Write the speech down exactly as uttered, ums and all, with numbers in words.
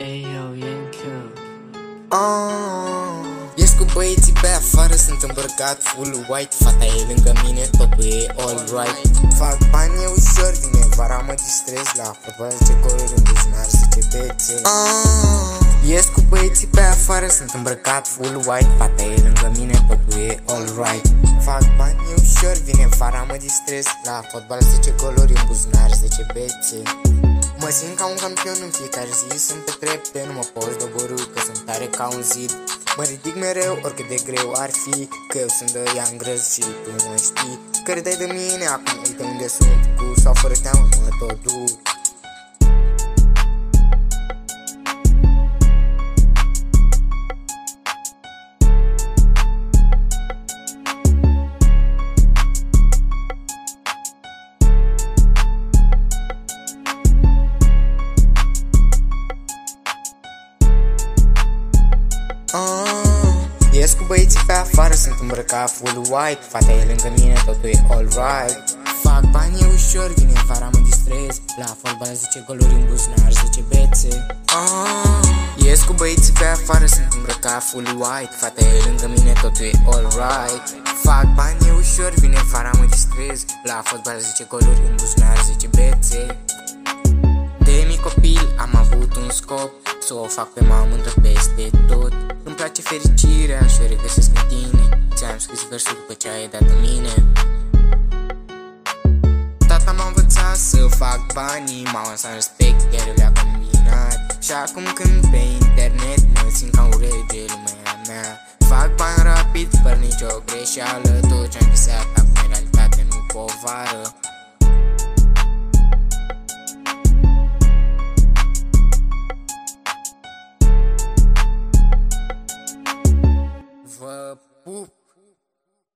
Ayo, Yankyo. Oh, ies cu băieții pe afară, sunt îmbrăcat full white. Fata e lângă mine, totul e alright. Fac bani e ușor, vine vara, mă distrez. La fotbal ce goluri în buzunar, zice bețe. Oh, ies cu băieții pe afară, sunt îmbrăcat full white. Fata e lângă mine, totul e alright. Fac bani e ușor, vine vara, mă distrez. La fotbal zice goluri în buzunar, zice bețe. Mă simt ca un campion în fiecare zi, sunt pe trepte, nu mă pot doborî, că sunt tare ca un zid. Mă ridic mereu, oricât de greu ar fi, că eu sunt de ea îngrăs și tu mă știi. Că râdeai de mine, acum uite unde sunt, cu sau fără teamă mă tot duc. Oh, ies cu băieții pe afară, sunt îmbrăcat full white. Fata e lângă mine, totul e alright. Fac bani e ușor, vine vara, mă distrez. La fotbal zice goluri în buzunar, zice bețe. Oh, ies cu băieții pe afară, sunt îmbrăcat full white. Fata e lângă mine, totul e alright. Fac bani e ușor, vine vara, mă distrez. La fotbal zice goluri în buzunar, zice bețe. De mic copil am avut un scop, să o fac pe mamă de peste tot. Îmi place fericirea și o regăsesc în tine. Ți-am scris versul după ce ai dat în mine. Tata m-a învățat să fac banii, mama să-mi respect, iar eu le-a combinat. Și acum când pe internet mă țin ca un rege, lumea mea. Fac bani rapid, fără nicio greșeală. Tot ce-am visat acum e realitate, nu povară. Vă pup!